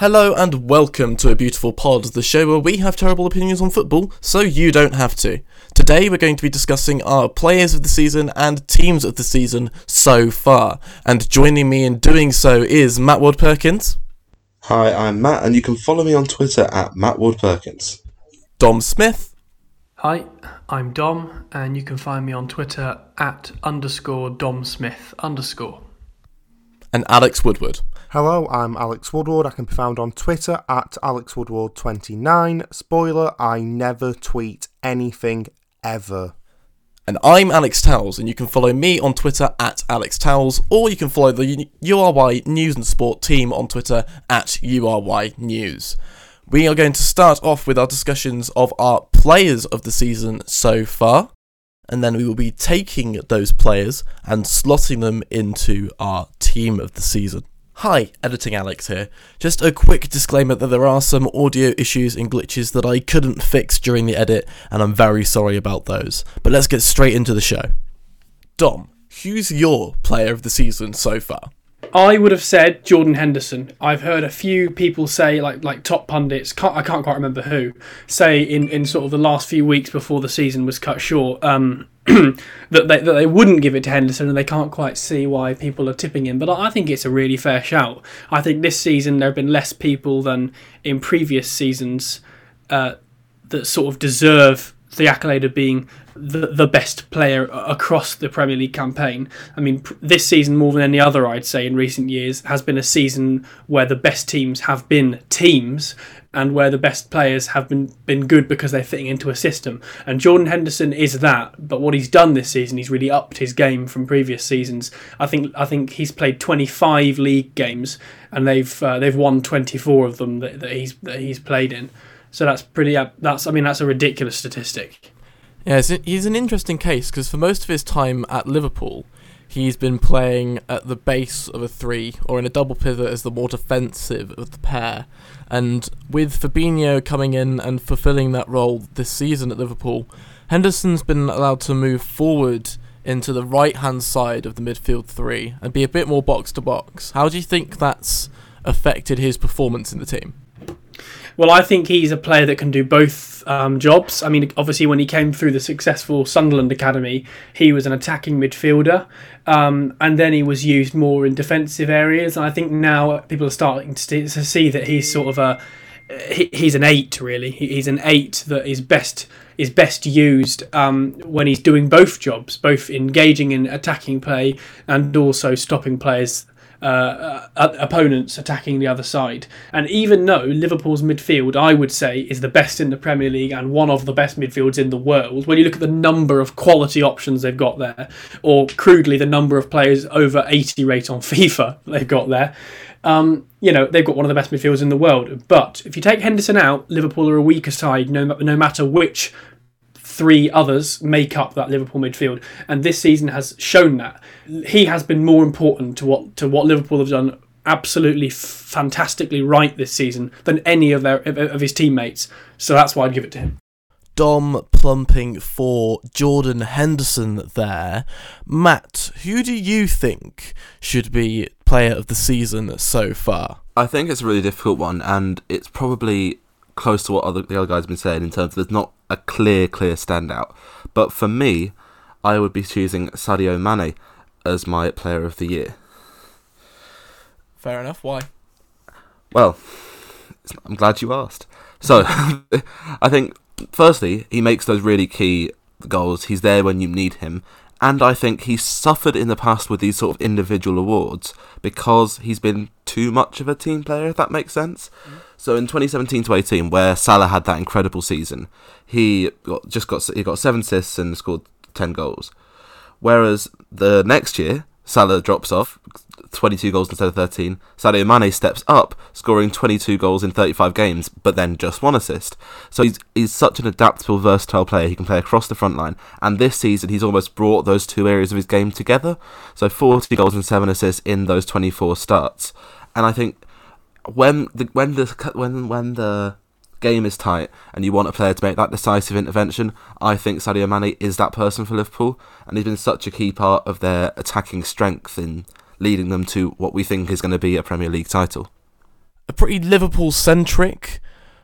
Hello and welcome to A Beautiful Pod, the show where we have terrible opinions on football, so you don't have to. Today we're going to be discussing our players of the season and teams of the season so far. And joining me in doing so is Matt Ward-Perkins. Hi, I'm Matt, and you can follow me on Twitter at Matt Ward-Perkins. Dom Smith. Hi, I'm Dom, and you can find me on Twitter at _DomSmith_. And Alex Woodward. Hello, I'm Alex Woodward. I can be found on Twitter at AlexWoodward29. Spoiler, I never tweet anything ever. And I'm Alex Towles, and you can follow me on Twitter at Alex Towles, or you can follow the URY News and Sport team on Twitter at URY News. We are going to start off with our discussions of our players of the season so far, and then we will be taking those players and slotting them into our team of the season. Hi, Editing Alex here. Just a quick disclaimer that there are some audio issues and glitches that I couldn't fix during the edit, and I'm very sorry about those. But let's get straight into the show. Dom, who's your player of the season so far? I would have said Jordan Henderson. I've heard a few people say, like top pundits, I can't quite remember who, say in sort of the last few weeks before the season was cut short, that they wouldn't give it to Henderson, and they can't quite see why people are tipping him. But I think it's a really fair shout. I think this season there have been less people than in previous seasons that sort of deserve the accolade of being the best player across the Premier League campaign. I mean, this season, more than any other, I'd say, in recent years, has been a season where the best teams have been teams and where the best players have been good because they're fitting into a system. And Jordan Henderson is that, but what he's done this season, he's really upped his game from previous seasons. I think he's played 25 league games, and they've won 24 of them that he's played in. So that's a ridiculous statistic. Yeah, he's an interesting case because for most of his time at Liverpool, he's been playing at the base of a three or in a double pivot as the more defensive of the pair. And with Fabinho coming in and fulfilling that role this season at Liverpool, Henderson's been allowed to move forward into the right-hand side of the midfield three and be a bit more box-to-box. How do you think that's affected his performance in the team? Well, I think he's a player that can do both jobs. I mean, obviously, when he came through the successful Sunderland Academy, he was an attacking midfielder, and then he was used more in defensive areas. And I think now people are starting to see that he's sort of he's an 8, really. He's an 8 that is best used when he's doing both jobs, both engaging in attacking play and also stopping players. Opponents attacking the other side. And even though Liverpool's midfield, I would say, is the best in the Premier League and one of the best midfields in the world, when you look at the number of quality options they've got there, or crudely the number of players over 80 rate on FIFA they've got there, they've got one of the best midfields in the world. But if you take Henderson out, Liverpool are a weaker side no matter which three others make up that Liverpool midfield, and this season has shown that he has been more important to what Liverpool have done absolutely fantastically right this season than any of his teammates. So that's why I'd give it to him. Dom plumping for Jordan Henderson there. Matt, who do you think should be player of the season so far? I think it's a really difficult one, and it's probably close to what the other guys have been saying in terms of there's not a clear standout. But for me, I would be choosing Sadio Mane as my player of the year. Fair enough, why? Well, I'm glad you asked. So, I think, firstly, he makes those really key goals. He's there when you need him. And I think he's suffered in the past with these sort of individual awards because he's been too much of a team player, if that makes sense. Mm-hmm. So in 2017-18, where Salah had that incredible season, he got 7 assists and scored 10 goals. Whereas the next year, Salah drops off, 22 goals instead of 13. Sadio Mane steps up, scoring 22 goals in 35 games, but then just 1 assist. So he's such an adaptable, versatile player. He can play across the front line. And this season, he's almost brought those two areas of his game together. So 40 goals and 7 assists in those 24 starts. And I think when the game is tight and you want a player to make that decisive intervention, I think Sadio Mane is that person for Liverpool, and he's been such a key part of their attacking strength in leading them to what we think is going to be a Premier League title. A pretty Liverpool-centric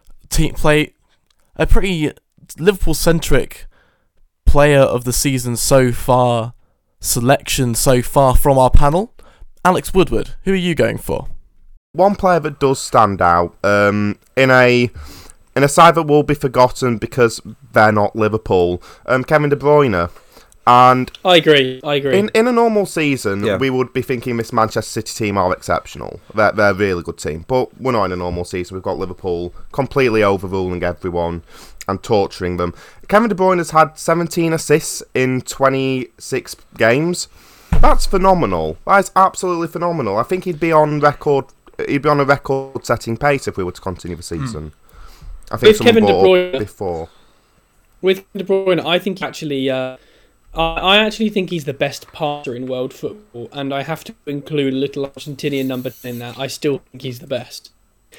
a pretty Liverpool-centric player of the season so far, selection so far from our panel. Alex Woodward, who are you going for? One player that does stand out in a side that will be forgotten because they're not Liverpool, Kevin De Bruyne. And I agree. In a normal season, we would be thinking this Manchester City team are exceptional. They're a really good team. But we're not in a normal season. We've got Liverpool completely overruling everyone and torturing them. Kevin De Bruyne has had 17 assists in 26 games. That's phenomenal. That is absolutely phenomenal. I think he'd be on a record-setting pace if we were to continue the season. I think with Kevin De Bruyne before. With De Bruyne, I think actually. I actually think he's the best passer in world football, and I have to include a little Argentinian number 10 in that. I still think he's the best.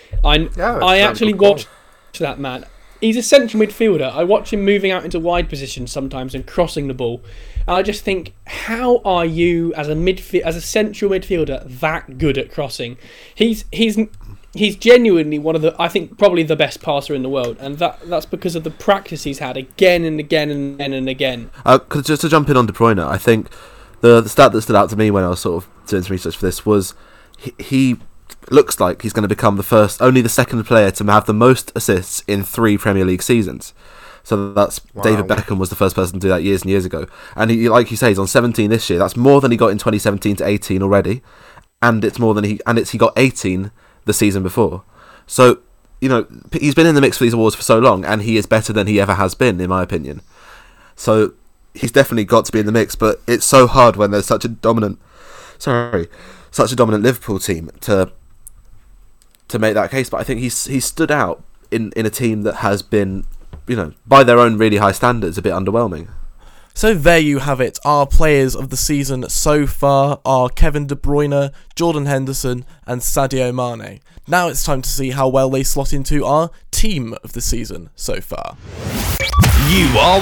I actually watch that man. He's a central midfielder. I watch him moving out into wide positions sometimes and crossing the ball. And I just think, how are you as a central midfielder that good at crossing? He's genuinely one of the, I think, probably the best passer in the world, and that's because of the practice he's had again and again and again and again. Just to jump in on De Bruyne, I think the stat that stood out to me when I was sort of doing some research for this was he looks like he's going to become only the second player to have the most assists in 3 Premier League seasons. So that's David Beckham was the first person to do that years and years ago, and he, like you say, he's on 17 this year. That's more than he got in 2017 to 18 already, and it's more than he got 18 the season before. So, he's been in the mix for these awards for so long, and he is better than he ever has been, in my opinion. So he's definitely got to be in the mix, but it's so hard when there's such a dominant Liverpool team to make that case. But I think he's stood out in a team that has been, by their own really high standards, a bit underwhelming. So there you have it. Our players of the season so far are Kevin De Bruyne, Jordan Henderson and Sadio Mane. Now it's time to see how well they slot into our team of the season so far. You are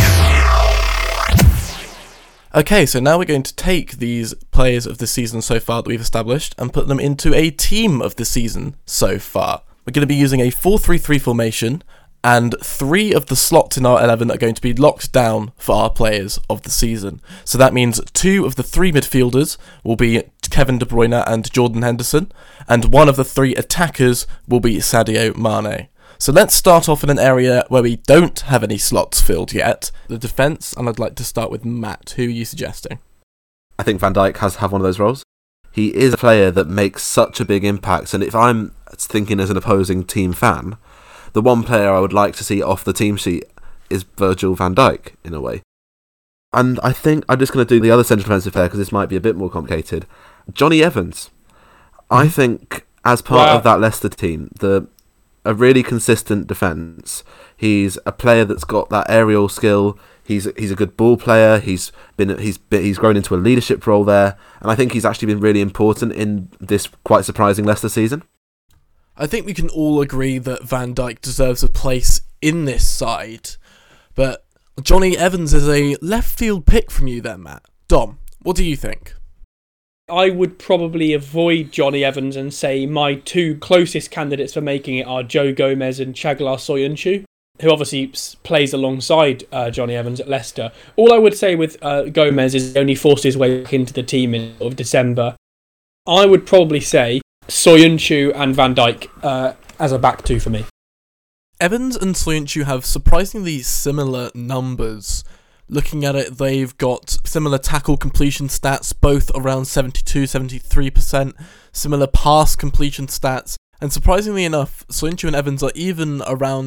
wise. Okay, so now we're going to take these players of the season so far that we've established and put them into a team of the season so far. We're going to be using a 4-3-3 formation, and 3 of the slots in our 11 are going to be locked down for our players of the season. So that means 2 of the 3 midfielders will be Kevin De Bruyne and Jordan Henderson, and 1 of the 3 attackers will be Sadio Mane. So let's start off in an area where we don't have any slots filled yet, the defence, and I'd like to start with Matt. Who are you suggesting? I think Van Dijk has to have one of those roles. He is a player that makes such a big impact, and if I'm thinking as an opposing team fan, the one player I would like to see off the team sheet is Virgil van Dijk, in a way. And I think I'm just going to do the other central defensive player because this might be a bit more complicated. Johnny Evans. I think, as part of that Leicester team, a really consistent defence. He's a player that's got that aerial skill. He's a good ball player. He's grown into a leadership role there, and I think he's actually been really important in this quite surprising Leicester season. I think we can all agree that Van Dijk deserves a place in this side, but Johnny Evans is a left field pick from you then, Matt. Dom, what do you think? I would probably avoid Johnny Evans and say my 2 closest candidates for making it are Joe Gomez and Çağlar Söyüncü, who obviously plays alongside Johnny Evans at Leicester. All I would say with Gomez is he only forced his way back into the team in December. I would probably say Söyüncü and Van Dijk as a back 2 for me. Evans and Söyüncü have surprisingly similar numbers. Looking at it, they've got similar tackle completion stats, both around 72-73%, similar pass completion stats, and surprisingly enough, Söyüncü and Evans are even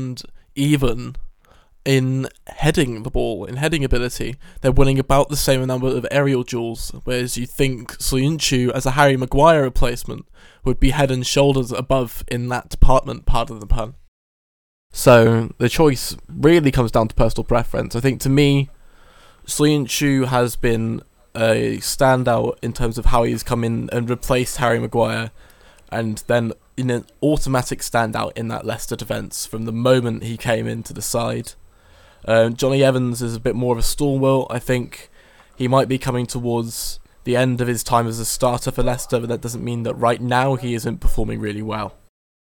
in heading the ball, in heading ability. They're winning about the same number of aerial duels, whereas you think Söyüncü, as a Harry Maguire replacement, would be head and shoulders above in that department, pardon the pun. So the choice really comes down to personal preference. I think to me, Söyüncü has been a standout in terms of how he's come in and replaced Harry Maguire, and then in an automatic standout in that Leicester defence from the moment he came into the side. Johnny Evans is a bit more of a stalwart. I think he might be coming towards the end of his time as a starter for Leicester, but that doesn't mean that right now he isn't performing really well.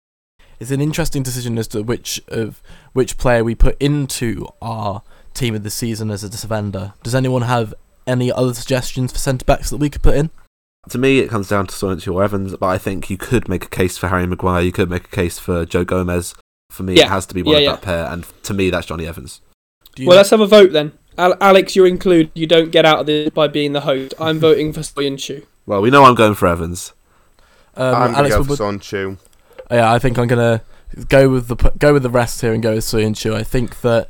it's an interesting decision as to which player we put into our team of the season as a defender. Does anyone have any other suggestions for centre backs that we could put in? To me, it comes down to Soyuncu or Evans, but I think you could make a case for Harry Maguire. You could make a case for Joe Gomez. For me, it has to be one of that pair, and to me, that's Johnny Evans. Well, let's have a vote then. Alex, you're included. You don't get out of this by being the host. I'm voting for Soyuncu. Well, we know I'm going for Evans. I'm going to go for Soyuncu. Yeah, I think I'm going to go with the rest here and go with Soyuncu. I think that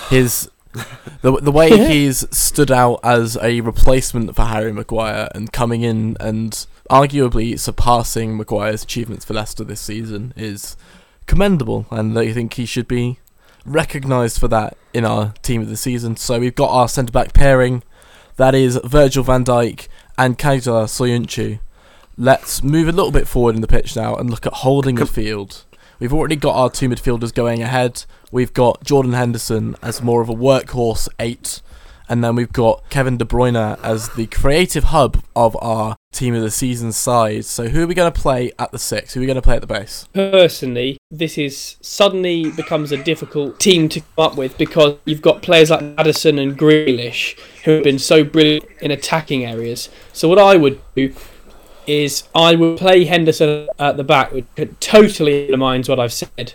the way he's stood out as a replacement for Harry Maguire and coming in and arguably surpassing Maguire's achievements for Leicester this season is commendable, and I think he should be recognised for that in our team of the season. So we've got our centre-back pairing. That is Virgil van Dijk and Kaiser Soyuncu. Let's move a little bit forward in the pitch now and look at holding midfield. We've already got our two midfielders going ahead. We've got Jordan Henderson as more of a workhorse 8, and then we've got Kevin De Bruyne as the creative hub of our team of the season side. So who are we going to play at the 6? Who are we going to play at the base? Personally, this is suddenly becomes a difficult team to come up with because you've got players like Maddison and Grealish who have been so brilliant in attacking areas. So what I would do is I would play Henderson at the back, which totally undermines what I've said.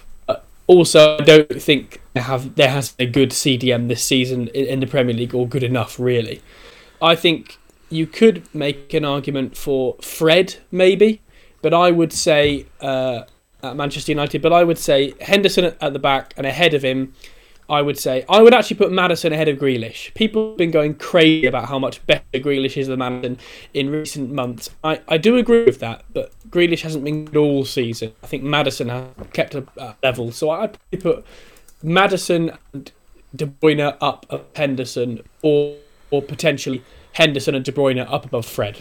Also, I don't think there has been a good CDM this season in the Premier League, or good enough, really. I think you could make an argument for Fred, maybe, but I would say at Manchester United, but I would say Henderson at the back, and ahead of him, I would actually put Maddison ahead of Grealish. People have been going crazy about how much better Grealish is than Maddison in recent months. I do agree with that, but Grealish hasn't been good all season. I think Maddison has kept a level. So I'd put Maddison and De Bruyne up above Henderson, or potentially Henderson and De Bruyne up above Fred.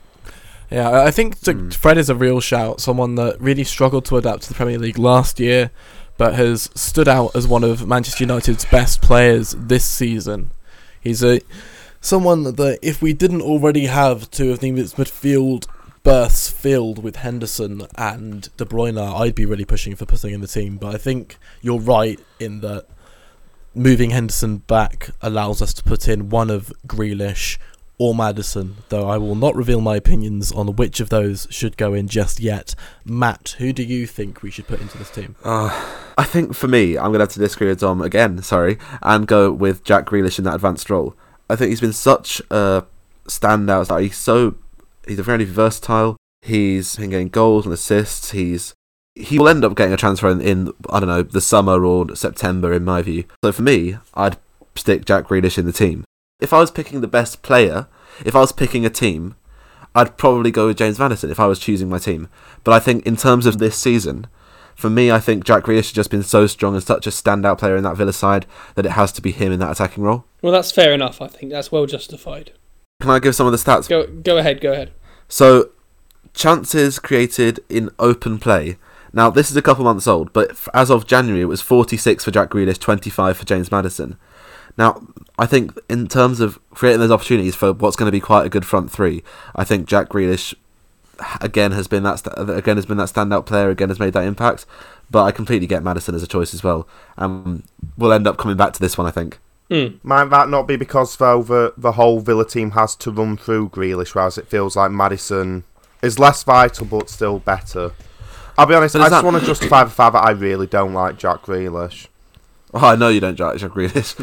Yeah, I think Fred is a real shout. Someone that really struggled to adapt to the Premier League last year, but has stood out as one of Manchester United's best players this season. He's someone that if we didn't already have two of the midfield berths filled with Henderson and De Bruyne, I'd be really pushing for putting in the team. But I think you're right in that moving Henderson back allows us to put in one of Grealish or Maddison, though I will not reveal my opinions on which of those should go in just yet. Matt, who do you think we should put into this team? I think for me, I'm going to have to disagree with Dom again, and go with Jack Grealish in that advanced role. I think he's been such a standout. He's a very versatile. He's been getting goals and assists. He will end up getting a transfer in I don't know, the summer or September, in my view. So for me, I'd stick Jack Grealish in the team. If I was picking the best player, if I was picking a team, I'd probably go with James Maddison if I was choosing my team. But I think in terms of this season, for me, I think Jack Grealish has just been so strong and such a standout player in that Villa side that it has to be him in that attacking role. Well, that's fair enough. I think that's well justified. Can I give some of the stats? Go ahead. So, chances created in open play. Now, this is a couple months old, but as of January, it was 46 for Jack Grealish, 25 for James Maddison. Now, I think in terms of creating those opportunities for what's going to be quite a good front three, I think Jack Grealish again has been that standout player, again has made that impact. But I completely get Maddison as a choice as well. We'll end up coming back to this one, I think. Might that not be because, though, the whole Villa team has to run through Grealish, whereas it feels like Maddison is less vital but still better? I'll be honest, I just want to justify the fact that I really don't like Jack Grealish. Oh, I know you don't Jack Grealish,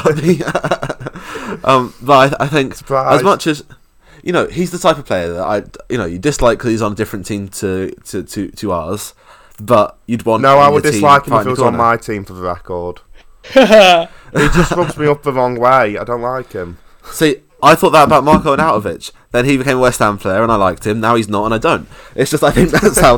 but I think as much as he's the type of player that you dislike because he's on a different team to ours, but you'd want. No, I would dislike him if he was on my team, for the record. He just rubs me up the wrong way. I don't like him. See, I thought that about Marko Arnautovic. Then he became a West Ham player, and I liked him. Now he's not, and I don't. It's just I think that's how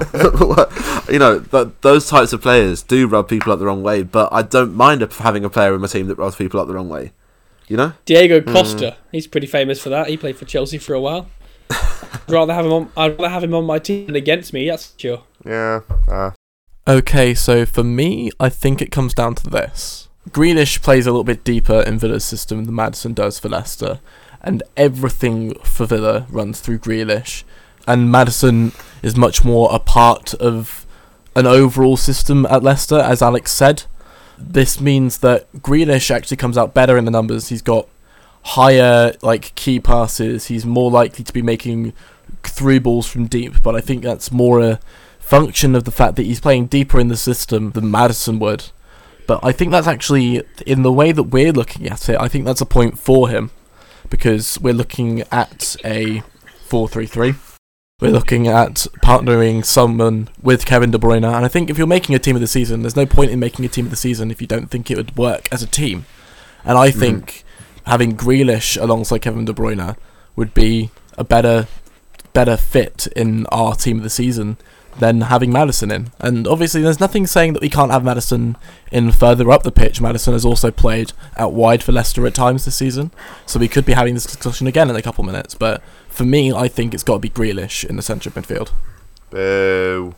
those types of players do rub people up the wrong way. But I don't mind having a player in my team that rubs people up the wrong way. Diego Costa. He's pretty famous for that. He played for Chelsea for a while. I'd rather have him on my team than against me. That's sure. Yeah. Okay, so for me, I think it comes down to this. Grealish plays a little bit deeper in Villa's system than Maddison does for Leicester, and everything for Villa runs through Grealish, and Maddison is much more a part of an overall system at Leicester, as Alex said. This means that Grealish actually comes out better in the numbers. He's got higher key passes. He's more likely to be making through balls from deep, but I think that's more a function of the fact that he's playing deeper in the system than Maddison would. But I think that's actually, in the way that we're looking at it, I think that's a point for him, because we're looking at a 4-3-3. We're looking at partnering someone with Kevin De Bruyne, and I think if you're making a team of the season, there's no point in making a team of the season if you don't think it would work as a team. And I think having Grealish alongside Kevin De Bruyne would be a better fit in our team of the season than having Maddison in. And obviously there's nothing saying that we can't have Maddison in further up the pitch. Maddison has also played out wide for Leicester at times this season, so we could be having this discussion again in a couple minutes. But for me, I think it's got to be Grealish in the centre of midfield. Boo.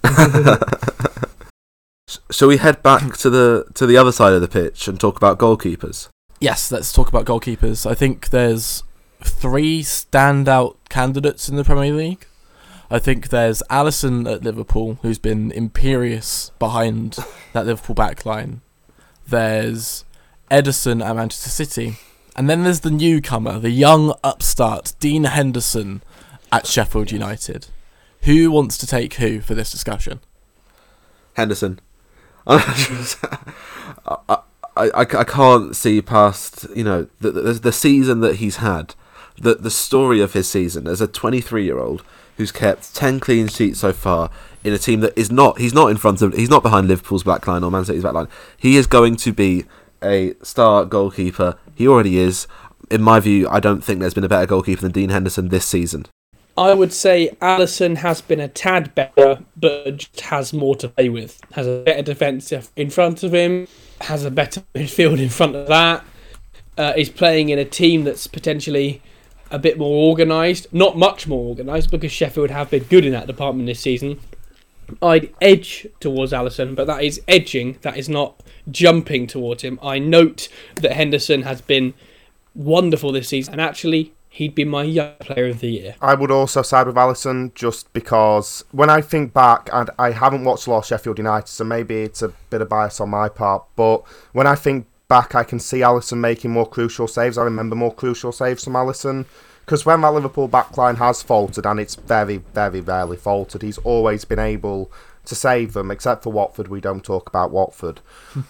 Shall we head back to the other side of the pitch and talk about goalkeepers? Yes, let's talk about goalkeepers. I think there's 3 standout candidates in the Premier League. I think there's Alisson at Liverpool, who's been imperious behind that Liverpool backline. There's Ederson at Manchester City. And then there's the newcomer, the young upstart, Dean Henderson at Sheffield United. Who wants to take who for this discussion? Henderson. I can't see past, the season that he's had, the story of his season as a 23-year-old who's kept 10 clean sheets so far in a team that he's not behind Liverpool's backline or Man City's backline. He is going to be a star goalkeeper. He already is. In my view, I don't think there's been a better goalkeeper than Dean Henderson this season. I would say Alisson has been a tad better, but just has more to play with. Has a better defence in front of him, has a better midfield in front of that. Is playing in a team that's potentially a bit more organised. Not much more organised, because Sheffield have been good in that department this season. I'd edge towards Alisson, but that is edging. That is not jumping towards him. I note that Henderson has been wonderful this season, and actually he'd be my young player of the year. I would also side with Alisson, just because when I think back, and I haven't watched a lot of Sheffield United, so maybe it's a bit of bias on my part, but when I think back, I can see Alisson making more crucial saves. I remember more crucial saves from Alisson, because when that Liverpool backline has faltered, and it's very, very rarely faltered, he's always been able to save them, except for Watford. We don't talk about Watford.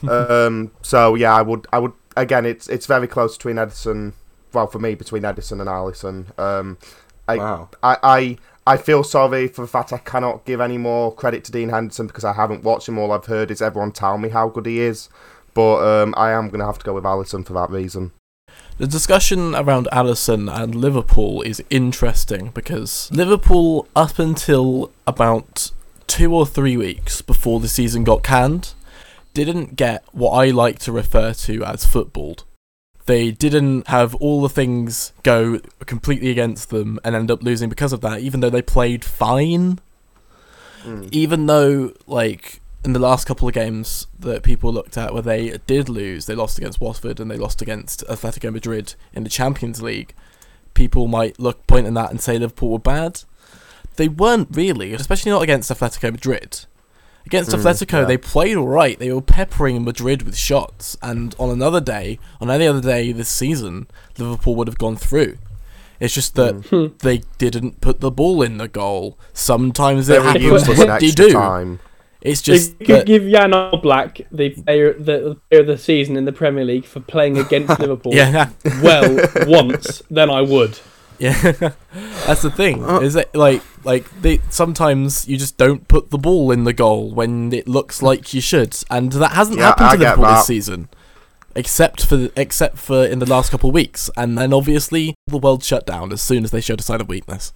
So yeah, I would again, it's very close between Ederson. Well, for me, between Ederson and Alisson. Wow. I feel sorry for the fact I cannot give any more credit to Dean Henderson, because I haven't watched him. All I've heard is everyone tell me how good he is. But I am going to have to go with Alisson for that reason. The discussion around Alisson and Liverpool is interesting, because Liverpool, up until about 2 or 3 weeks before the season got canned, didn't get what I like to refer to as footballed. They didn't have all the things go completely against them and end up losing because of that, even though they played fine. Even though, in the last couple of games that people looked at where they did lose, they lost against Watford and they lost against Atletico Madrid in the Champions League, people might point at that and say Liverpool were bad. They weren't really, especially not against Atletico Madrid. Against Atletico, they played alright. They were peppering Madrid with shots, and on any other day this season, Liverpool would have gone through. It's just that they didn't put the ball in the goal. Sometimes it happens. They do. Time. It's just if you could give Jan Oblak the player of the season in the Premier League for playing against Liverpool once, then I would. Yeah, that's the thing. Is it they sometimes you just don't put the ball in the goal when it looks like you should, and that hasn't happened to Liverpool this season, except for in the last couple of weeks, and then obviously the world shut down as soon as they showed a sign of weakness.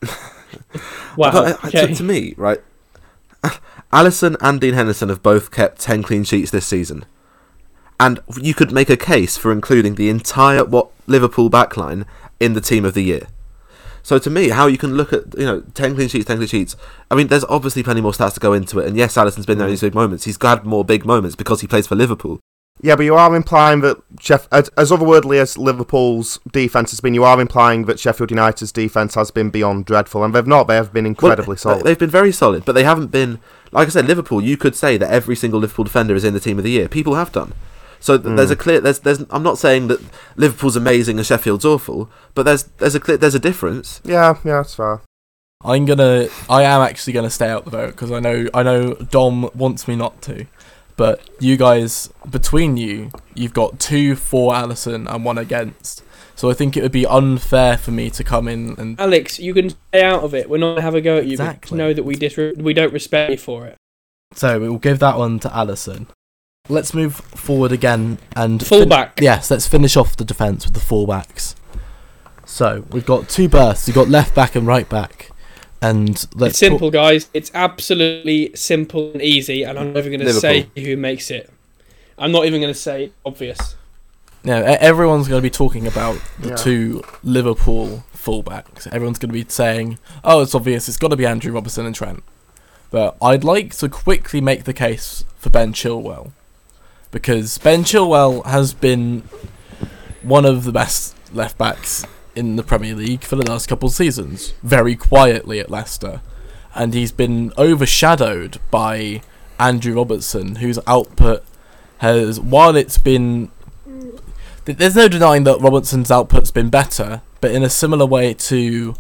Wow. To me, right, Alisson and Dean Henderson have both kept 10 clean sheets this season, and you could make a case for including the entire Liverpool backline in the team of the year. So to me, how you can look at 10 clean sheets. I mean, there's obviously plenty more stats to go into it, and yes, Alisson's been there in these big moments. He's had more big moments because he plays for Liverpool. Yeah, but you are implying that as otherworldly as Liverpool's defence has been, you are implying that Sheffield United's defence has been beyond dreadful, and they've not. They have been incredibly solid. They've been very solid, but they haven't been like I said, Liverpool, you could say that every single Liverpool defender is in the team of the year. People have done. So there's a clear. I'm not saying that Liverpool's amazing and Sheffield's awful, but there's a difference. Yeah, that's fair. I am actually gonna stay out the vote because I know Dom wants me not to, but you guys, between you've got 2 for Alisson and 1 against. So I think it would be unfair for me to come in and... Alex, you can stay out of it. We're not going to have a go at you. Exactly. But know that we don't respect you for it. So we'll give that one to Alisson. Let's move forward again and... Fullback. Yes, let's finish off the defence with the fullbacks. So we've got 2 berths. We've got left back and right back. And it's simple, guys. It's absolutely simple and easy. And I'm not even going to say who makes it. I'm not even going to say obvious. No, everyone's going to be talking about the 2 Liverpool fullbacks. Everyone's going to be saying, oh, it's obvious, it's got to be Andrew Robertson and Trent. But I'd like to quickly make the case for Ben Chilwell. Because Ben Chilwell has been one of the best left-backs in the Premier League for the last couple of seasons. Very quietly at Leicester. And he's been overshadowed by Andrew Robertson, whose output has, while it's been... There's no denying that Robertson's output's been better, but in a similar way to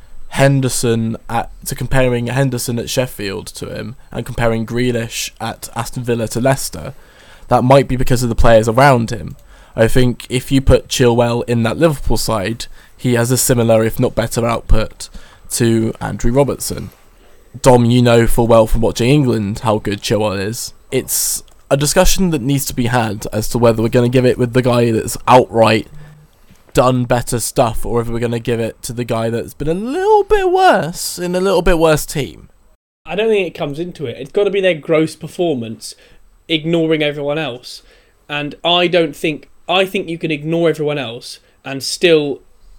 comparing Henderson at Sheffield to him and comparing Grealish at Aston Villa to Leicester, that might be because of the players around him. I think if you put Chilwell in that Liverpool side, he has a similar, if not better, output to Andrew Robertson. Dom, you know full well from watching England how good Chilwell is. It's a discussion that needs to be had as to whether we're going to give it with the guy that's outright done better stuff, or if we're going to give it to the guy that's been a little bit worse in a little bit worse team. I don't think it comes into it. It's got to be their gross performance, ignoring everyone else. And I think you can ignore everyone else and still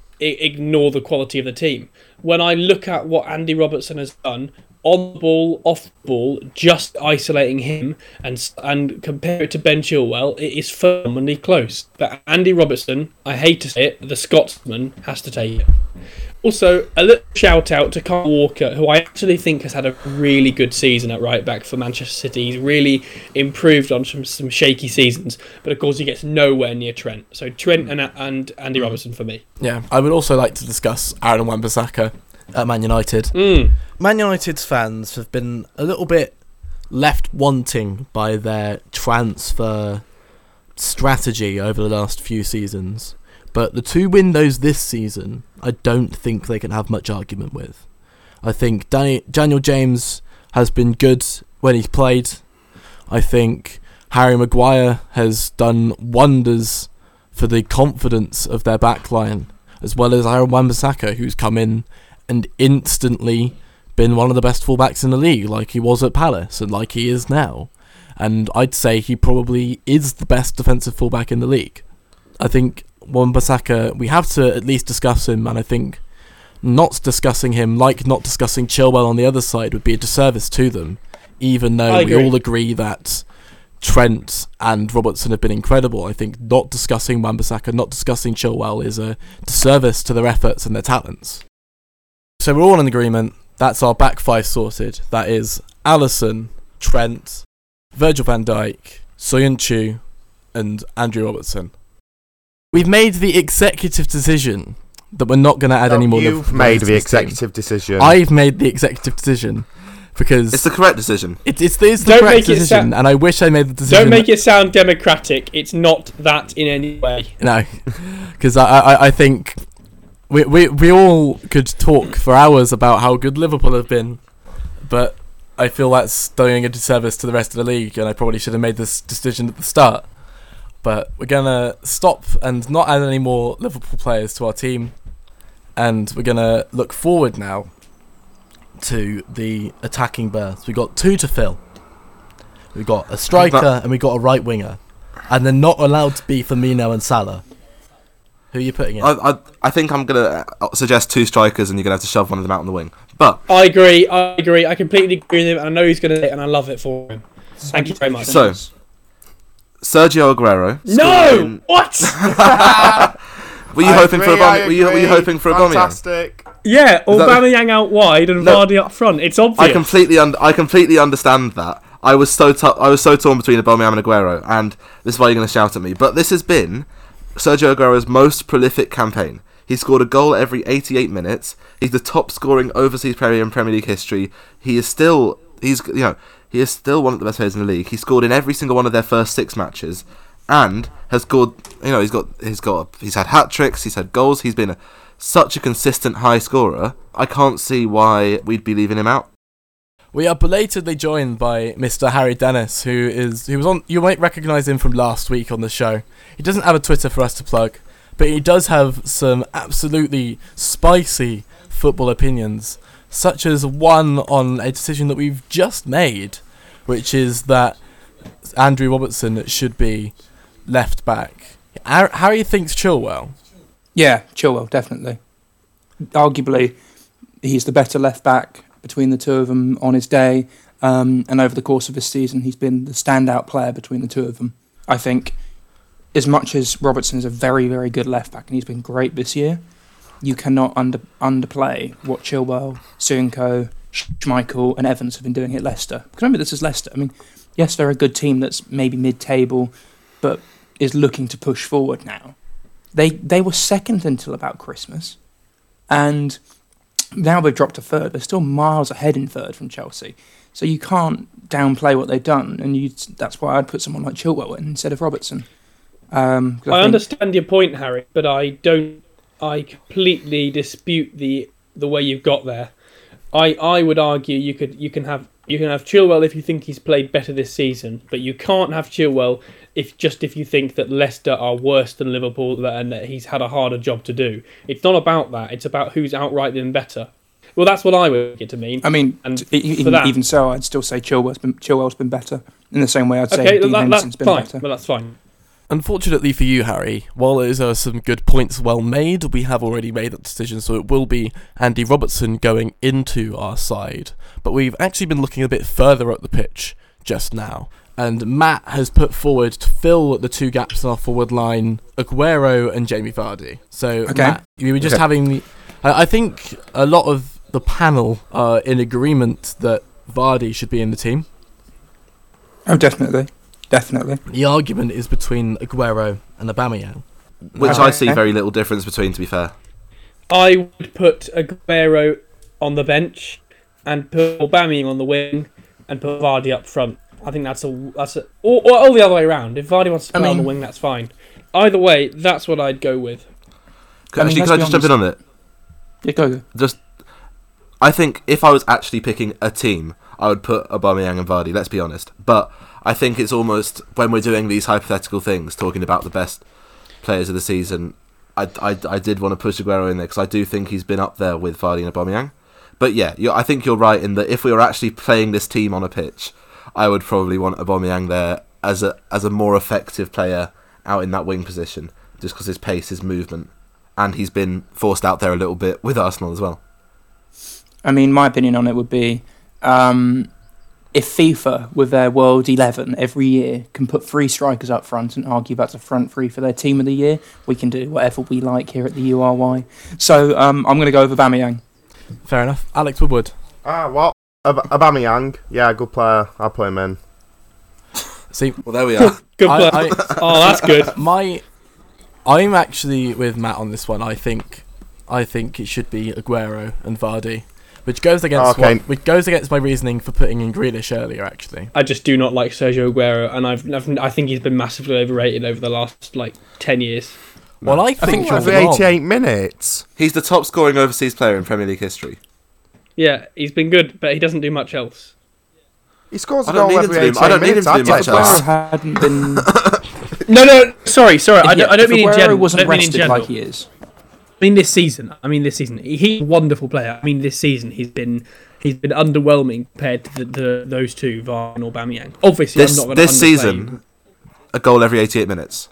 ignore the quality of the team. When I look at what Andy Robertson has done, on the ball, off the ball, just isolating him and compare it to Ben Chilwell, it is phenomenally close. But Andy Robertson, I hate to say it, the Scotsman has to take it. Also, a little shout out to Kyle Walker, who I actually think has had a really good season at right back for Manchester City. He's really improved on some shaky seasons, but of course he gets nowhere near Trent. So Trent and Andy Robertson for me. Yeah, I would also like to discuss Aaron Wan-Bissaka at Man United. Man United's fans have been a little bit left wanting by their transfer strategy over the last few seasons. But the 2 windows this season, I don't think they can have much argument with. I think Daniel James has been good when he's played. I think Harry Maguire has done wonders for the confidence of their backline, as well as Aaron Wan-Bissaka, who's come in and instantly been one of the best fullbacks in the league, like he was at Palace and like he is now. And I'd say he probably is the best defensive fullback in the league. I think Wan-Bissaka, we have to at least discuss him, and I think not discussing him, like not discussing Chilwell on the other side, would be a disservice to them, even though we all agree that Trent and Robertson have been incredible. I think not discussing Wan-Bissaka, not discussing Chilwell is a disservice to their efforts and their talents. So we're all in agreement. That's our back 5 sorted. That is Alisson, Trent, Virgil van Dijk, Soyuncu, and Andrew Robertson. We've made the executive decision that we're not going to add any more. You've made the executive decision. I've made the executive decision because it's the correct decision. It's the correct decision, and I wish I made the decision. Don't make it sound democratic. It's not that in any way. No, because I think we all could talk for hours about how good Liverpool have been, but I feel that's doing a disservice to the rest of the league, and I probably should have made this decision at the start. But we're going to stop and not add any more Liverpool players to our team. And we're going to look forward now to the attacking berths. We've got 2 to fill. We've got a striker and we've got a right winger. And they're not allowed to be Firmino and Salah. Who are you putting in? I think I'm going to suggest 2 strikers and you're going to have to shove one of them out on the wing. But I agree. I completely agree with him. I know he's going to do it and I love it for him. Thank you very much. So, Sergio Aguero. No! What? Were you hoping for Aubameyang? Fantastic. Yeah, Aubameyang out wide and Vardy up front. It's obvious. I completely understand that. I was so torn between Aubameyang and Aguero, and this is why you're going to shout at me. But this has been Sergio Aguero's most prolific campaign. He scored a goal every 88 minutes. He's the top scoring overseas player in Premier League history. He is still one of the best players in the league. He scored in every single one of their first 6 matches, and has scored. He's had hat tricks. He's had goals. He's been such a consistent high scorer. I can't see why we'd be leaving him out. We are belatedly joined by Mr. Harry Dennis, who was on. You might recognise him from last week on the show. He doesn't have a Twitter for us to plug, but he does have some absolutely spicy football opinions, such as one on a decision that we've just made, which is that Andrew Robertson should be left back. Harry thinks Chilwell. Yeah, Chilwell, definitely. Arguably, he's the better left back between the two of them on his day, and over the course of his season, he's been the standout player between the two of them. I think, as much as Robertson is a very, very good left back, and he's been great this year, you cannot underplay what Chilwell, Suenko, Schmeichel and Evans have been doing at Leicester. Because remember, this is Leicester. I mean, yes, they're a good team that's maybe mid-table, but is looking to push forward now. They were second until about Christmas, and now they've dropped to third. They're still miles ahead in third from Chelsea. So you can't downplay what they've done, and that's why I'd put someone like Chilwell in instead of Robertson. I understand your point, Harry, but I completely dispute the way you've got there. I would argue you can have Chilwell if you think he's played better this season, but you can't have Chilwell if you think that Leicester are worse than Liverpool and that he's had a harder job to do. It's not about that. It's about who's outright been better. Well, that's what I would get to mean. I mean, and even so, I'd still say Chilwell's been better. In the same way I'd say Dean Henderson's been better. Well, that's fine. Unfortunately for you, Harry, while there are some good points well made, we have already made that decision, so it will be Andy Robertson going into our side. But we've actually been looking a bit further up the pitch just now, and Matt has put forward to fill the 2 gaps in our forward line, Aguero and Jamie Vardy. So, okay. Matt, we were just having... I think a lot of the panel are in agreement that Vardy should be in the team. Oh, definitely. The argument is between Aguero and Aubameyang, which I see very little difference between, to be fair. I would put Aguero on the bench and put Aubameyang on the wing and put Vardy up front. I think that's or the other way around. If Vardy wants to play on the wing, that's fine. Either way, that's what I'd go with. Can I just jump in on it? Yeah, go. I think if I was actually picking a team, I would put Aubameyang and Vardy, let's be honest. But I think it's almost, when we're doing these hypothetical things, talking about the best players of the season, I did want to push Aguero in there, because I do think he's been up there with Vardy and Aubameyang. But yeah, I think you're right in that if we were actually playing this team on a pitch, I would probably want Aubameyang there as a more effective player out in that wing position, just because his pace, his movement, and he's been forced out there a little bit with Arsenal as well. I mean, my opinion on it would be, if FIFA, with their World 11 every year, can put 3 strikers up front and argue that's a front 3 for their team of the year, we can do whatever we like here at the URY. So I'm going to go with Aubameyang. Fair enough. Alex Woodward. Aubameyang. Yeah, good player. I'll put him in. See, well, there we are. Good player. Oh, that's good. I'm actually with Matt on this one. I think it should be Aguero and Vardy. Which goes against my reasoning for putting in Grealish earlier, actually. I just do not like Sergio Aguero, and I think he's been massively overrated over the last 10 years. Well, I think every 88 minutes. He's the top scoring overseas player in Premier League history. Yeah, he's been good, but he doesn't do much else. He scores a goal every 88 minutes. I don't need him to do much else. Hadn't been... No, sorry. I don't mean in general. Wasn't rested like he is. I mean this season. He's a wonderful player. I mean this season he's been underwhelming compared to those two, Vardy and Aubameyang. Obviously, I'm not going to this season, a goal every 88 minutes.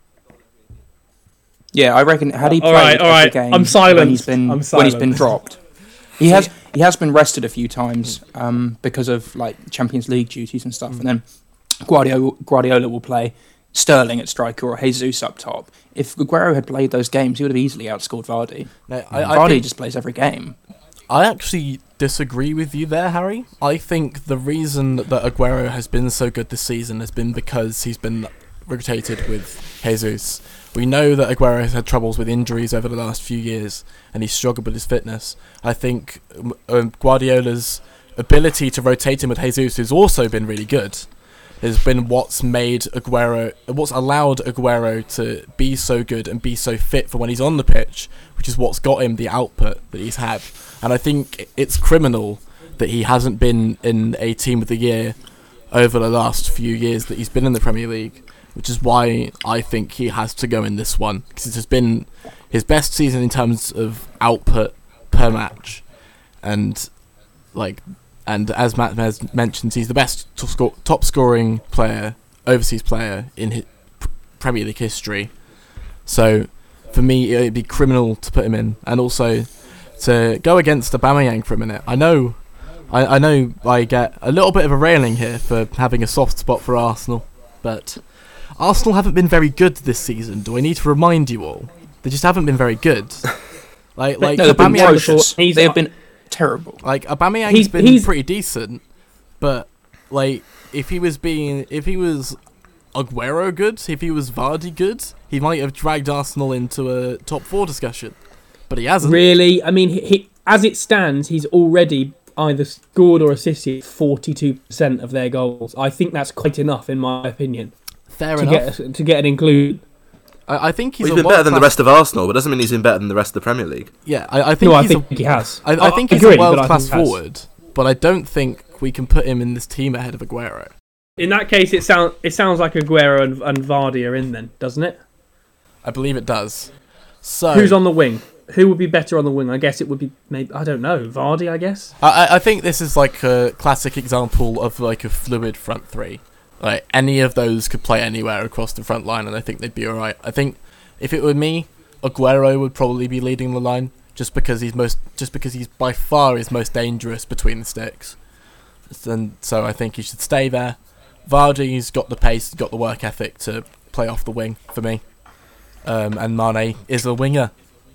Yeah, I reckon had he played every game I'm silent. when he's been dropped. He has been rested a few times because of Champions League duties and stuff, and then Guardiola will play Sterling at striker or Jesus up top. If Aguero had played those games, he would have easily outscored Vardy. No, Vardy just plays every game. I actually disagree with you there, Harry. I think the reason that Aguero has been so good this season has been because he's been rotated with Jesus. We know that Aguero has had troubles with injuries over the last few years, and he's struggled with his fitness. I think Guardiola's ability to rotate him with Jesus has also been really good. Has been what's allowed Aguero to be so good and be so fit for when he's on the pitch, which is what's got him the output that he's had. And I think it's criminal that he hasn't been in a Team of the Year over the last few years that he's been in the Premier League, which is why I think he has to go in this one, because it has been his best season in terms of output per match, and as Matt has mentioned, he's the best top scoring player, overseas player in his Premier League history. So for me, it'd be criminal to put him in, and also to go against Aubameyang for a minute. I know I get a little bit of a railing here for having a soft spot for Arsenal, but Arsenal haven't been very good this season. Do I need to remind you all? They just haven't been very good. No, they've been atrocious. They have been terrible. Like Aubameyang's been pretty decent, but like if he was Aguero good, if he was Vardy good, he might have dragged Arsenal into a top 4 discussion. But he hasn't. Really? I mean, he as it stands, he's already either scored or assisted 42% of their goals. I think that's quite enough, in my opinion. Fair enough. To get it included. I think he's been better than the rest of Arsenal, but doesn't mean he's been better than the rest of the Premier League. Yeah, I think he has. I think he's a world-class forward, but I don't think we can put him in this team ahead of Aguero. In that case, it sounds like Aguero and Vardy are in then, doesn't it? I believe it does. So who's on the wing? Who would be better on the wing? I guess it would be maybe, I don't know, Vardy, I guess. I think this is like a classic example of like a fluid front three. Like any of those could play anywhere across the front line, and I think they'd be alright. I think if it were me, Aguero would probably be leading the line, just because he's by far his most dangerous between the sticks. And so I think he should stay there. Vardy's got the pace, got the work ethic to play off the wing for me, and Mane is a winger.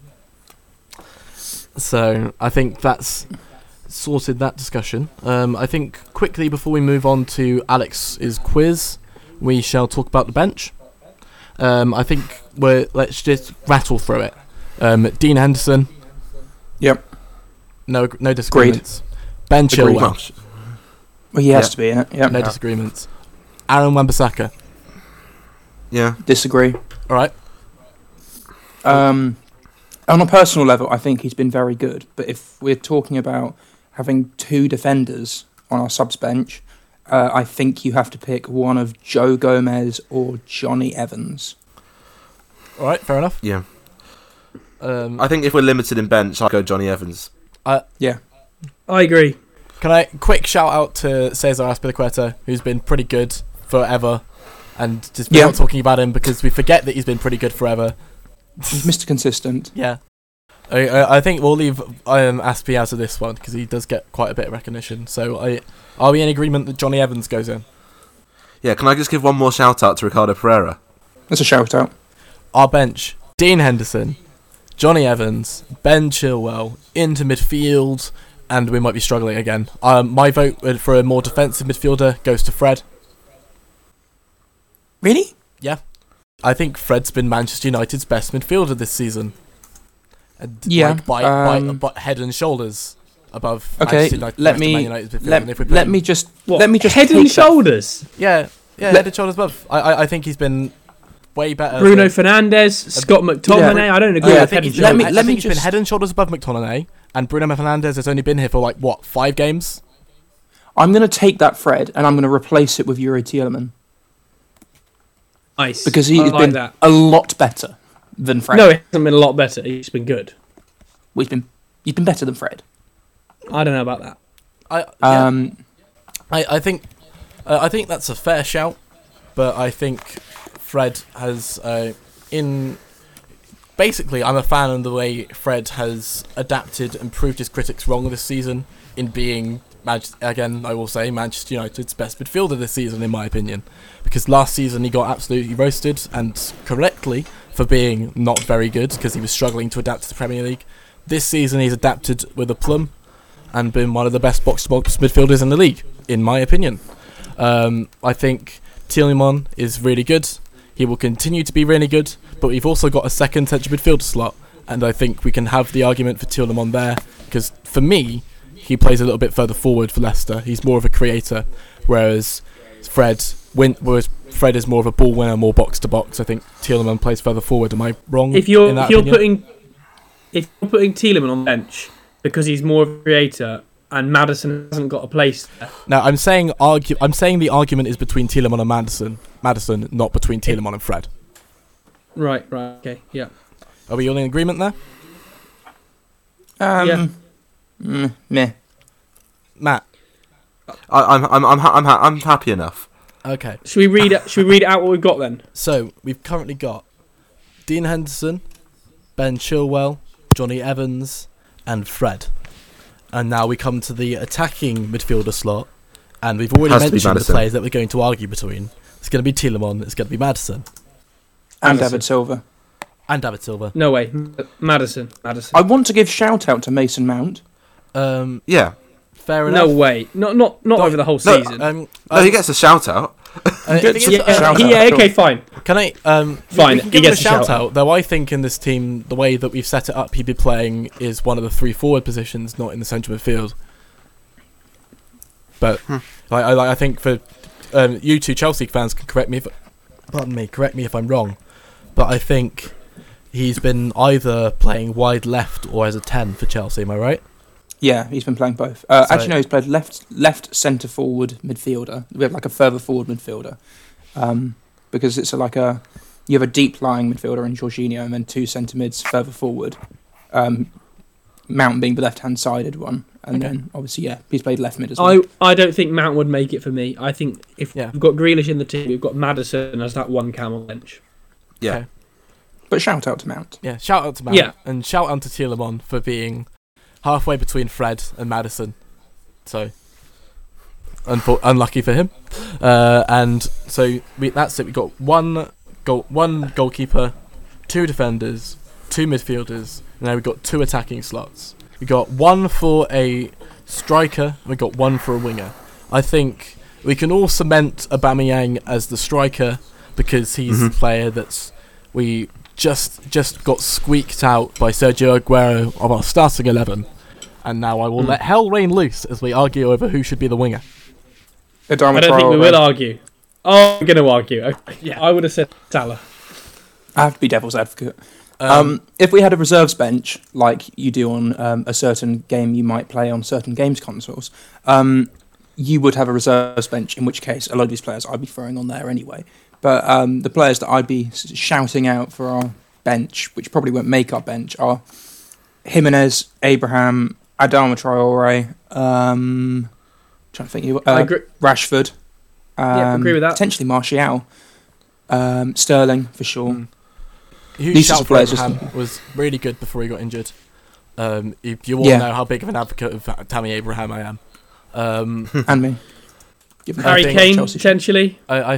So I think that's sorted that discussion. I think quickly before we move on to Alex's quiz, we shall talk about the bench. I think let's just rattle through it. Dean Henderson. Yep. No disagreements. Ben Chilwell. Well, he has to be in it. Yep. No disagreements. Aaron Wan-Bissaka. Yeah. Disagree. All right. On a personal level, I think he's been very good. But if we're talking about having 2 defenders on our subs bench, I think you have to pick one of Joe Gomez or Johnny Evans. All right, fair enough. Yeah. I think if we're limited in bench, I'll go Johnny Evans. Yeah. I agree. Can I quick shout out to Cesar Azpilicueta, who's been pretty good forever, and just not talking about him because we forget that he's been pretty good forever. He's Mr. Consistent. Yeah. I think we'll leave Aspi out of this one because he does get quite a bit of recognition. So are we in agreement that Johnny Evans goes in? Yeah, can I just give one more shout out to Ricardo Pereira? That's a shout out. Our bench: Dean Henderson, Johnny Evans, Ben Chilwell into midfield, and we might be struggling again. My vote for a more defensive midfielder goes to Fred. Really? Yeah. I think Fred's been Manchester United's best midfielder this season. And by head and shoulders above. Okay, let me just head and shoulders. Yeah, head and shoulders above. I think he's been way better. Bruno Fernandes, Scott McTominay. I don't agree with head and shoulders. Let me he's been head and shoulders above McTominay, and Bruno Fernandes has only been here for 5 games. I'm going to take that Fred and I'm going to replace it with Yuri Tielemans. Nice. Because he's been a lot better than Fred. No, he hasn't been a lot better. He's been good. Well, he's been better than Fred. I don't know about that. I think that's a fair shout, but I think Fred has basically I'm a fan of the way Fred has adapted and proved his critics wrong this season in being again, I will say Manchester United's best midfielder this season, in my opinion, because last season he got absolutely roasted, and correctly, for being not very good because he was struggling to adapt to the Premier League. This season he's adapted with aplomb and been one of the best box-to-box midfielders in the league, in my opinion. I think Tielemans is really good. He will continue to be really good, but we've also got a second central midfielder slot, and I think we can have the argument for Tielemans there, because for me, he plays a little bit further forward for Leicester. He's more of a creator, whereas Fred is more of a ball winner, more box to box. I think Tielemans plays further forward. Am I wrong? If you're putting Tielemans on the bench because he's more of a creator and Maddison hasn't got a place there. No, I'm saying the argument is between Tielemans and Maddison, not between Tielemans and Fred. Right, okay, yeah. Are we all in agreement there? Yeah. Meh. Matt. I'm happy enough. Okay. Should we read out what we've got then? So we've currently got Dean Henderson, Ben Chilwell, Johnny Evans, and Fred. And now we come to the attacking midfielder slot, and we've already mentioned the players that we're going to argue between. It's going to be Tielemans, it's going to be Maddison. And David Silva. No way. Maddison. I want to give shout out to Mason Mount. Yeah. Fair enough. No way. Not over the whole season. He gets a shout out. Okay, fine. Can I? Fine. We can give him a shout out. Though I think in this team, the way that we've set it up, he'd be playing is one of the 3 forward positions, not in the central midfield. But I think for you two Chelsea fans can correct me if I'm wrong. But I think he's been either playing wide left or as a 10 for Chelsea. Am I right? Yeah, he's been playing both. Actually, no, he's played left centre forward midfielder. We have like a further forward midfielder, because it's you have a deep lying midfielder in Jorginho and then 2 centre mids further forward. Mount being the left hand sided one, and then obviously he's played left mid as well. I don't think Mount would make it for me. I think if we've got Grealish in the team, we've got Maddison as that one cam on bench. Yeah, okay. But shout out to Mount. Yeah, shout out to Mount, and shout out to Tielemans for being halfway between Fred and Maddison. So, unlucky for him. And so that's it. We've got one goalkeeper, 2 defenders, 2 midfielders, and now we've got 2 attacking slots. We've got 1 for a striker, and we've got 1 for a winger. I think we can all cement Aubameyang as the striker because he's the player we just got squeaked out by Sergio Aguero of our starting 11, and now I will let hell rain loose as we argue over who should be the winger. I don't think we will argue. Oh, we're going to argue. Yeah, I would have said Salah. I have to be devil's advocate. If we had a reserves bench like you do on a certain game you might play on certain games consoles, you would have a reserves bench, in which case a lot of these players I'd be throwing on there anyway. But the players that I'd be shouting out for our bench, which probably won't make our bench, are Jimenez, Abraham, Adama Traore, trying to think who, Rashford, agree with that. Potentially Martial, Sterling for sure. Huge shout for Abraham was really good before he got injured. You all know how big of an advocate of Tammy Abraham I am. And me. Harry Kane, potentially. I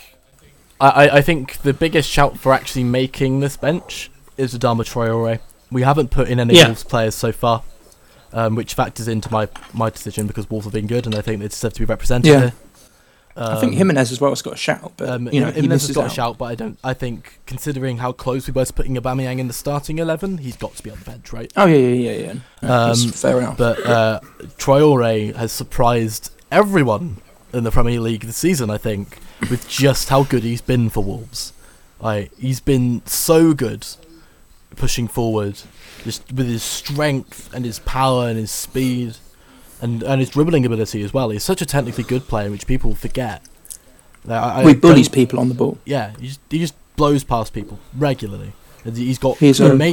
think the biggest shout for actually making this bench is Adama Traore. We haven't put in any Wolves players so far, which factors into my decision because Wolves have been good and I think they deserve to be represented here. I think Jimenez as well has got a shout, but Jimenez has got a shout, but I think considering how close we were to putting Aubameyang in the starting 11, he's got to be on the bench, right? Oh yeah. Fair enough. But Traore has surprised everyone in the Premier League this season, I think, with just how good he's been for Wolves. He's been so good pushing forward, just with his strength and his power and his speed. And his dribbling ability as well. He's such a technically good player, which people forget. He bullies people on the ball. Yeah, he just blows past people regularly. He's got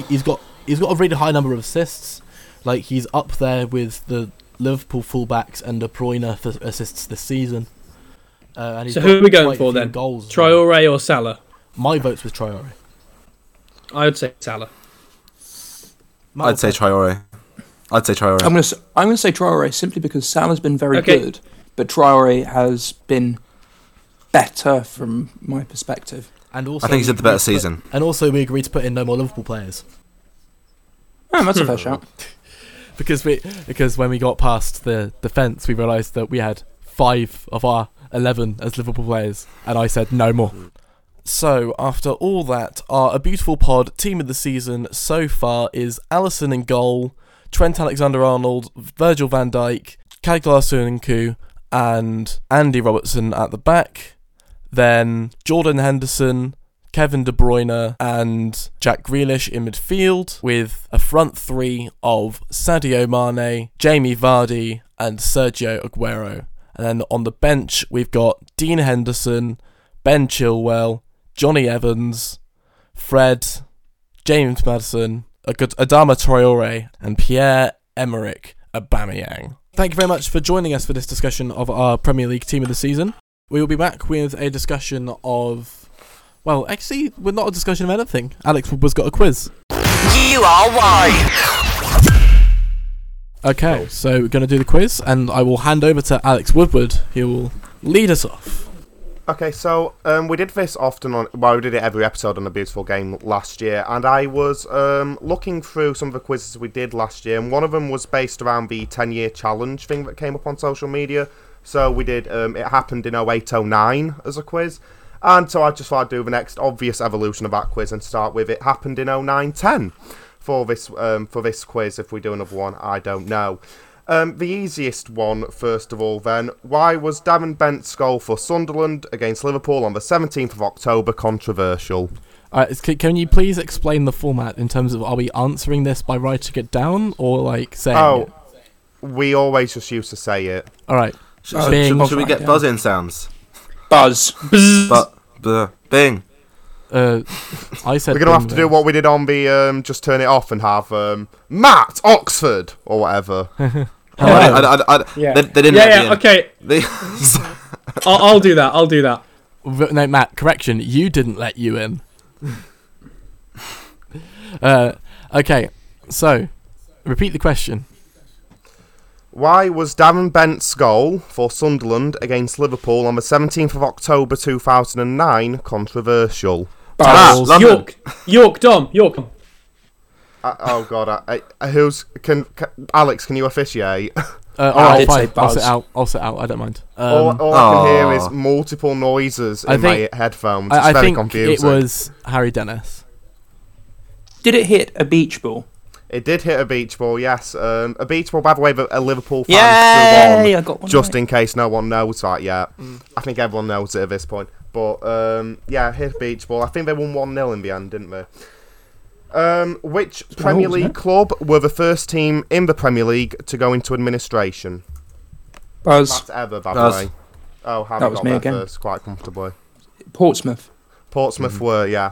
a really high number of assists. Like he's up there with the Liverpool fullbacks and De Bruyne for assists this season. And so who are we going for then? Traore or Salah? My vote's with Traore. I would say Salah. I'd say Traore. I'd say Traore. I'm going to say Traore simply because Salah's been very Okay. good, but Traore has been better from my perspective. And also, I think he's had the better season. And also, we agreed to put in no more Liverpool players. Oh, that's a fair shout. Because when we got past the defence, we realised that we had 5 of our 11 as Liverpool players, and I said no more. So, after all that, a beautiful pod team of the season so far is Alisson in goal, Trent Alexander-Arnold, Virgil van Dijk, Kaglar Soyuncu, and Andy Robertson at the back. Then Jordan Henderson, Kevin De Bruyne and Jack Grealish in midfield, with a front 3 of Sadio Mane, Jamie Vardy and Sergio Aguero. And then on the bench we've got Dean Henderson, Ben Chilwell, Johnny Evans, Fred, James Maddison, Adama Traore and Pierre-Emerick Aubameyang. Thank you very much for joining us for this discussion of our Premier League team of the season. We will be back with a discussion of... Well, actually, we're not a discussion of anything. Alex Woodward's got a quiz. You are why. Okay, so we're going to do the quiz, and I will hand over to Alex Woodward. He will lead us off. Okay, so we did this often we did it every episode on A Beautiful Game last year, and I was looking through some of the quizzes we did last year, and one of them was based around the 10-year challenge thing that came up on social media. So we did, it happened in 08-09 as a quiz, and so I just thought I'd do the next obvious evolution of that quiz and start with it happened in 09-10 for this quiz. If we do another one, I don't know. The easiest one, first of all, then. Why was Darren Bent's goal for Sunderland against Liverpool on the 17th of October controversial? Can you please explain the format in terms of, are we answering this by writing it down or like saying it? We always just used to say it. Alright. Should we get yeah. buzz-in sounds? Buzz. Bing. I said We're going to have to do what we did on the just turn it off and have Matt Oxford or whatever. Yeah. They didn't let me in. Okay. I'll do that. No, Matt, correction, you didn't let you in. Okay, so, repeat the question. Why was Darren Bent's goal for Sunderland against Liverpool on the 17th of October 2009 controversial? London. York, Dom. Oh God! Alex? Can you officiate? Alright, fine. say buzz. I'll sit out. I don't mind. All I can hear is multiple noises in my headphones. It's I very think confusing. it was Harry Dennis. Did it hit a beach ball? It did hit a beach ball, yes. A beach ball, by the way, that a Liverpool fan Yay, I got won. one Just right. in case no one knows that yet. I think everyone knows it at this point. But yeah, hit a beach ball. I think they won 1-0 in the end, didn't they? Which Premier League club were the first team in the Premier League to go into administration? Buzz. That's ever, by Buzz. the way. Oh, Harry That was got me there again. first, quite comfortably. Portsmouth. Portsmouth were, yeah.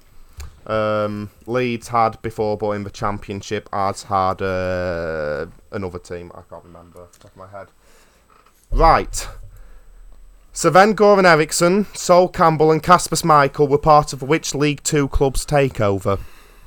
Leeds had before, but in the Championship, Ards had another team. I can't remember off the top of my head. Right. Sven Goran Eriksson, Sol Campbell and Kasper Schmeichel were part of which League Two club's takeover?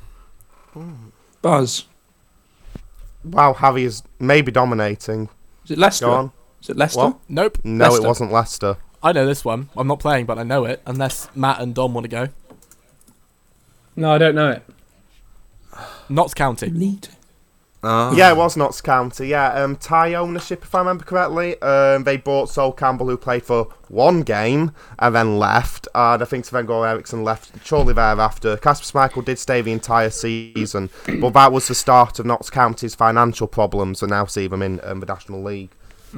Buzz. Wow, Harry is maybe dominating. Is it Leicester? Go on. Is it Leicester? What? Nope. No, Leicester. it wasn't Leicester. I know this one. I'm not playing, but I know it. Unless Matt and Dom want to go. No, I don't know it. Notts County. Lead. Yeah, it was Notts County. Yeah, Thai ownership, if I remember correctly. They bought Sol Campbell, who played for one game and then left. And I think Sven Goran Eriksson left shortly thereafter. Kasper Schmeichel did stay the entire season, but that was the start of Notts County's financial problems, and now see them in the National League.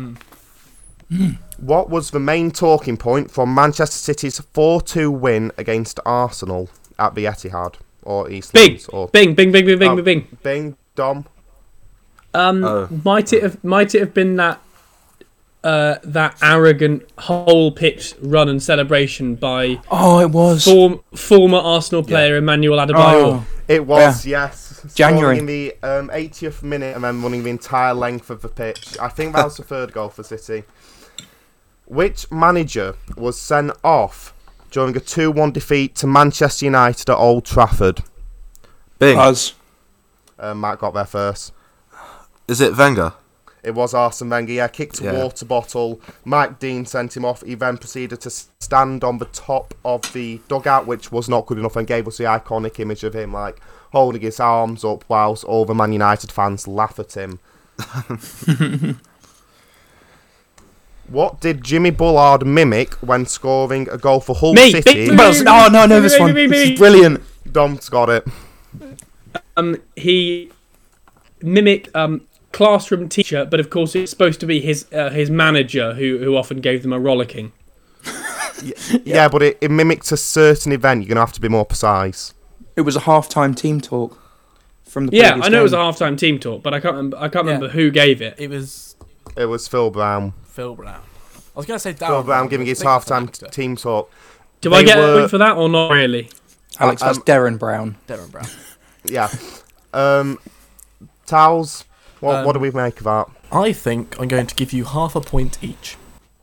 What was the main talking point from Manchester City's 4-2 win against Arsenal at the Etihad or East Bing, Lands, or bing, bing. Bing, Dom. Might it have been that that arrogant whole pitch run and celebration by Oh, it was. former Arsenal player Emmanuel Adebayor? Oh, It was, yes. January. Scoring in the 80th minute and then running the entire length of the pitch. I think that was the third goal for City. Which manager was sent off during a 2-1 defeat to Manchester United at Old Trafford? Bing. Buzz. Matt got there first. Is it Wenger? It was Arsene Wenger, yeah. Kicked a water bottle. Mike Dean sent him off. He then proceeded to stand on the top of the dugout, which was not good enough, and gave us the iconic image of him, like, holding his arms up whilst all the Man United fans laugh at him. What did Jimmy Bullard mimic when scoring a goal for Hull City? This one. This is brilliant. Dom's got it. He mimicked classroom teacher, but of course it's supposed to be his manager who often gave them a rollicking. Yeah, but it mimicked a certain event. You're going to have to be more precise. It was a half-time team talk from the Yeah, previous I know game. it was a half-time team talk, but I can't remember who gave it. It was It was Phil Brown. Phil Brown. I was going to say Darren Phil Brown giving his half-time team talk. Do I get a point for that or not really? Alex, that's Darren Brown. Darren Brown. Yeah. Towels, what do we make of that? I think I'm going to give you half a point each.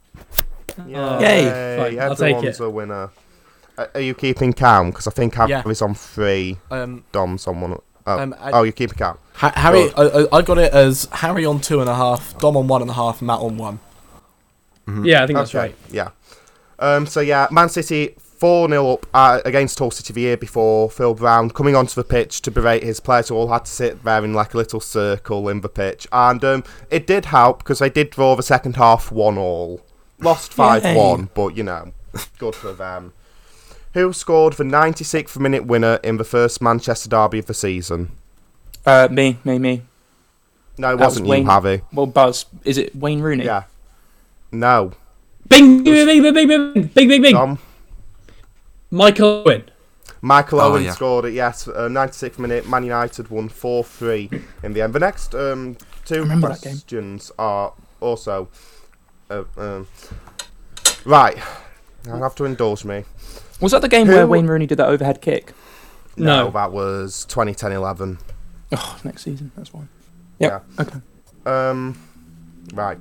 Yay. Fine, I'll take Everyone's it. a winner. Are you keeping count? Because I think Harry's on 3, Dom's on 1. You're keeping count. Harry, I got it as Harry on 2.5, Dom on 1.5, Matt on 1. Yeah, I think that's right. Yeah. Man City 4-0 up against Hull City the year before. Phil Brown coming onto the pitch to berate his players who all had to sit there in like a little circle in the pitch. And it did help because they did draw the second half 1-1. Lost 5-1, but, good for them. Who scored the 96th minute winner in the first Manchester derby of the season? Me. No, it That wasn't was you, Wayne. Harvey. Well, Buzz. Is it Wayne Rooney? Yeah. No. Bing, bing, bing, bing, bing, bing, bing, bing. Dom? Michael Owen. Michael Owen scored it, yes. 96th minute, Man United won 4-3 in the end. The next two questions are also... right. You'll have to indulge me. Was that the game where Wayne Rooney did that overhead kick? No. That was 2010-11. Oh, next season. That's fine. Yep. Yeah. Okay. Right.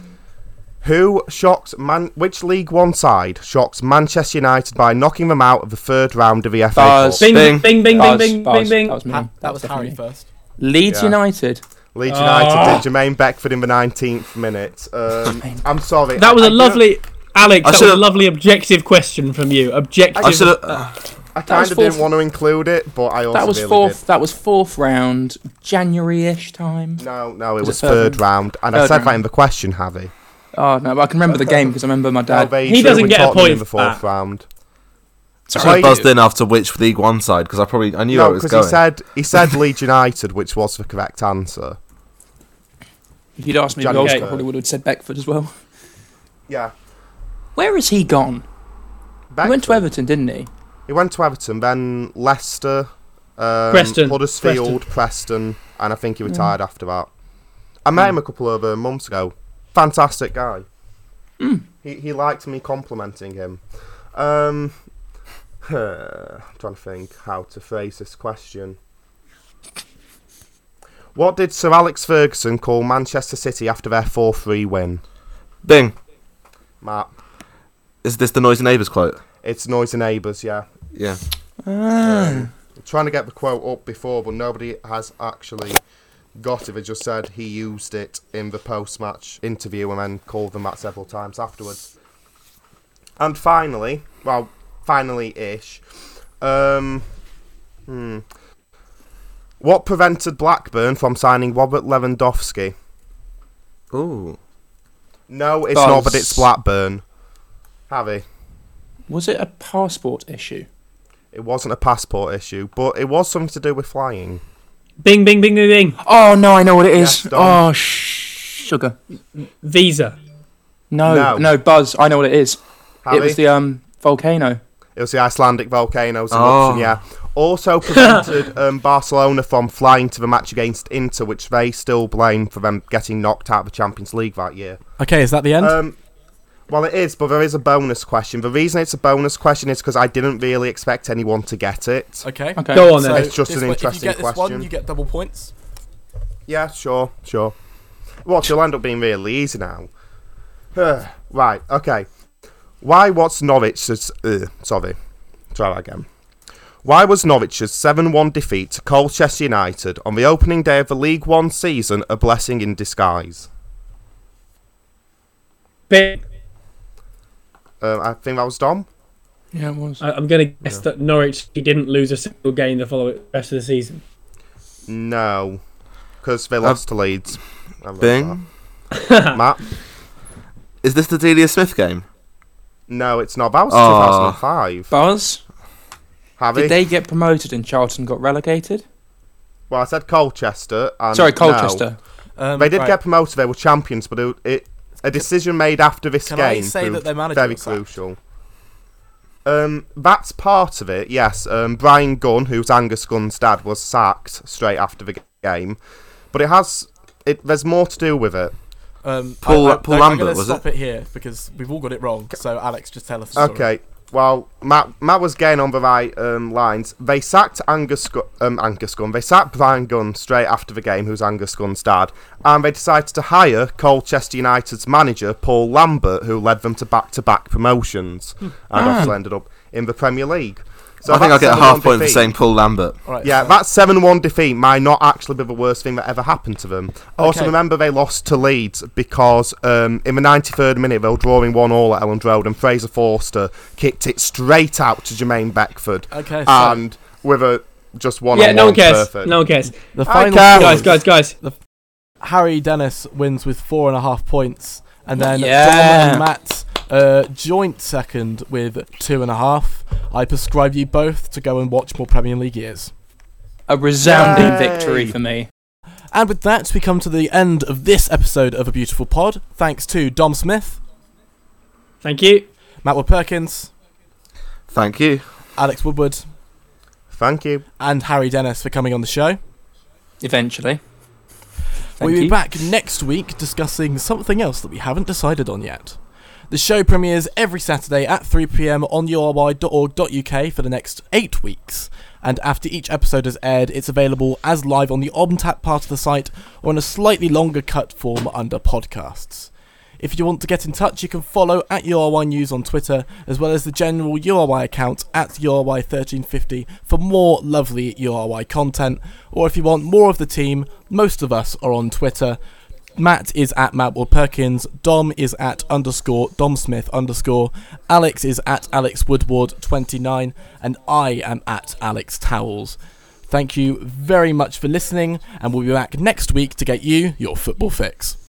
Which League One side shocked Manchester United by knocking them out of the third round of the FA Cup? Bing, Bing. bing, bing, Buzz, bing, bing, Buzz. bing, That was me. That was Harry definitely me. first. Leeds Yeah. United. Leeds United did Jermaine Beckford in the 19th minute. I'm sorry. That was a a lovely... Alex, that was a lovely objective question from you. Objective. I kind of didn't want to include it, but I also That was really fourth. did. That was fourth round, January-ish time. No, it Was was it third round, and I Third said round. that in the question, Harvey. Oh no, but I can remember the game because I remember my dad. He doesn't get a point in the for fourth that. round. I should have buzzed in after which League One side because I knew I No, was because going. he said Leeds United, which was the correct answer. If you'd asked me, January I third. probably would have said Beckford as well. Yeah. Where has he gone? He went to Beckford. Everton, didn't he? He went to Everton, then Leicester, Preston. Huddersfield, Preston, and I think he retired after that. I met him a couple of months ago. Fantastic guy. He liked me complimenting him. I'm trying to think how to phrase this question. What did Sir Alex Ferguson call Manchester City after their 4-3 win? Bing. Matt. Is this the Noisy Neighbours quote? It's Noisy Neighbours, yeah. Yeah. Trying to get the quote up before, but nobody has actually got it. They just said he used it in the post-match interview and then called them that several times afterwards. And finally-ish, what prevented Blackburn from signing Robert Lewandowski? Ooh. No, it's Buzz. not, but it's Blackburn. Harvey. Was it a passport issue? It wasn't a passport issue, but it was something to do with flying. Bing, bing, bing, bing, bing. Oh no, I know what it is. Yes, Dom. Oh, sugar. Visa. No, Buzz. I know what it is. Harvey? It was the volcano. It was the Icelandic volcano's Oh. eruption, yeah. Also prevented Barcelona from flying to the match against Inter, which they still blame for them getting knocked out of the Champions League that year. Okay, is that the end? Well, it is, but there is a bonus question. The reason it's a bonus question is because I didn't really expect anyone to get it. Okay. Go on then. It's just an interesting if you get this question. one, you get double points. Yeah, sure. What, you'll end up being really easy now. Right, okay. Why was Norwich... Sorry. Try that again. Why was Norwich's 7-1 defeat to Colchester United on the opening day of the League One season a blessing in disguise? Bit. I think that was Dom. Yeah, it was. I'm going to guess that Norwich didn't lose a single game the following rest of the season. No, because they lost to Leeds. Bing. Matt? Is this the Delia Smith game? No, it's not. That was 2005. Buzz, Harry? did they get promoted and Charlton got relegated? Well, I said Colchester. And Sorry, Colchester. No. They did get promoted. They were champions, but a decision made after this Can game I say that their manager very was sacked? crucial. That's part of it, yes. Brian Gunn, who's Angus Gunn's dad, was sacked straight after the game. But there's more to do with it. Paul I'm Lambert, going to was stop it here because we've all got it wrong. So Alex, just tell us the story. Okay, well, Matt was getting on the right lines. They sacked Angus Gunn. They sacked Brian Gunn straight after the game, who's Angus Gunn's dad, and they decided to hire Colchester United's manager, Paul Lambert, who led them to back-to-back promotions, and also ended up in the Premier League. So I think I'll get a half point for defeat. saying Paul Lambert. Right, Yeah, that 7-1 defeat might not actually be the worst thing that ever happened to them. Also, Okay. remember they lost to Leeds because in the 93rd minute they were drawing 1-1 at Elland Road, and Fraser Forster kicked it straight out to Jermaine Beckford. Okay, And with a just one Yeah, on no one, one cares. perfect. No one cares. the final care. score is Guys. Harry Dennis wins with 4.5 points, and then Yeah. Dom and Matt joint second with 2.5. I prescribe you both to go and watch more Premier League years. A resounding Yay. victory for me. And with that, we come to the end of this episode of A Beautiful Pod. Thanks to Dom Smith, Thank you. Matt Wood-Perkins, Thank you. Alex Woodward, Thank you. and Harry Dennis for coming on the show. Eventually. Thank We'll be you. back next week discussing something else that we haven't decided on yet. The show premieres every Saturday at 3 p.m. on uri.org.uk for the next 8 weeks. And after each episode has aired, it's available as live on the OnTap part of the site or in a slightly longer cut form under podcasts. If you want to get in touch, you can follow at URY News on Twitter, as well as the general URY account at URY1350 for more lovely URY content. Or if you want more of the team, most of us are on Twitter. Matt is at Matt Wood-Perkins, Dom is at _DomSmith_, Alex is at AlexWoodward29, and I am at Alex Towels. Thank you very much for listening, and we'll be back next week to get you your football fix.